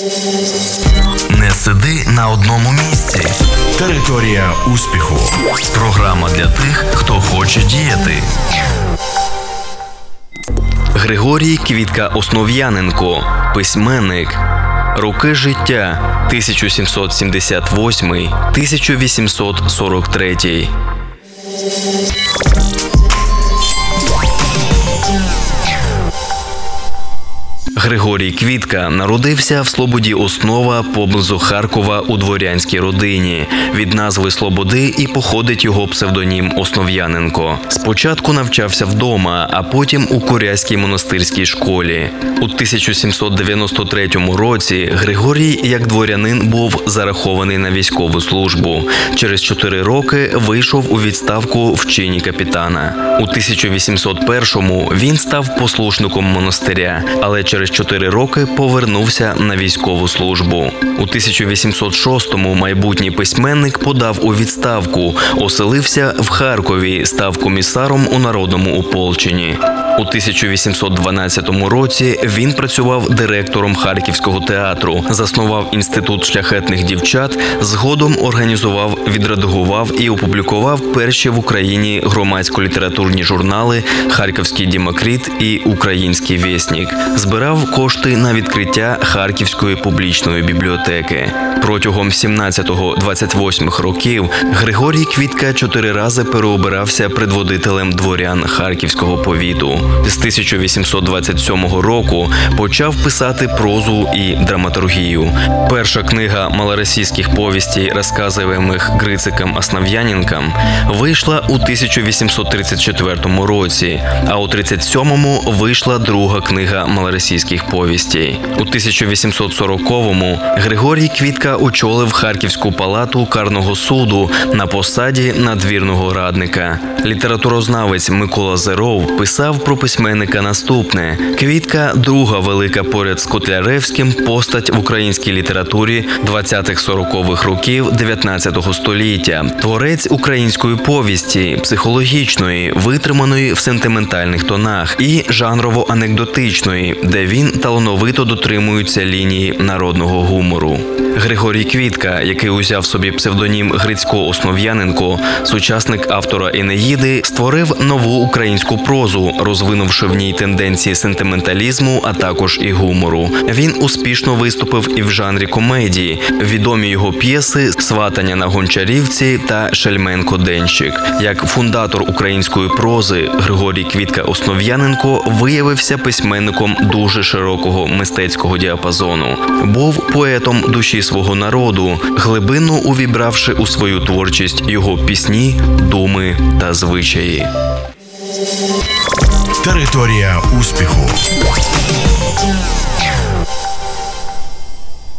Не сиди на одному місці. Територія успіху. Програма для тих, хто хоче діяти. Григорій Квітка-Основ'яненко. Письменник. Роки життя 1778-1843. Григорій Квітка народився в Слободі Основа поблизу Харкова у дворянській родині. Від назви Слободи і походить його псевдонім Основ'яненко. Спочатку навчався вдома, а потім у Корязькій монастирській школі. У 1793 році Григорій, як дворянин, був зарахований на військову службу. Через 4 роки вийшов у відставку в чині капітана. У 1801-му він став послушником монастиря, але через 4 роки повернувся на військову службу. У 1806-му майбутній письменник подав у відставку, оселився в Харкові, став комісаром у Народному ополченні. У 1812 році він працював директором Харківського театру, заснував інститут шляхетних дівчат, згодом організував, відредагував і опублікував перші в Україні громадсько-літературні журнали «Харківський Демокрит» і «Український вєснік». Збирав кошти на відкриття Харківської публічної бібліотеки. Протягом 17-28 років Григорій Квітка 4 рази переобирався предводителем дворян Харківського повіту. З 1827 року почав писати прозу і драматургію. Перша книга малоросійських повістей, розказуємих Грициком Основ'яненком, вийшла у 1834 році, а у 1937-му вийшла друга книга малоросійських повістей. У 1840-му Григорій Квітка очолив Харківську палату карного суду на посаді надвірного радника. Літературознавець Микола Зеров писав про письменника наступне. Квітка – друга велика поряд з Котляревським постать в українській літературі 20-40-х років 19 століття. Творець української повісті, психологічної, витриманої в сентиментальних тонах і жанрово-анекдотичної, де він талановито дотримується лінії народного гумору. Григорій Квітка, який узяв собі псевдонім Грицько-Основ'яненко, сучасник автора «Енеїди», створив нову українську прозу, розвинувши в ній тенденції сентименталізму, а також і гумору. Він успішно виступив і в жанрі комедії. Відомі його п'єси «Сватання на Гончарівці» та «Шельменко-денщик». Як фундатор української прози, Григорій Квітка-Основ'яненко виявився письменником дуже широкого мистецького діапазону. Був поетом душі свого народу, глибинно увібравши у свою творчість його пісні, думи та звичаї. Територія успіху.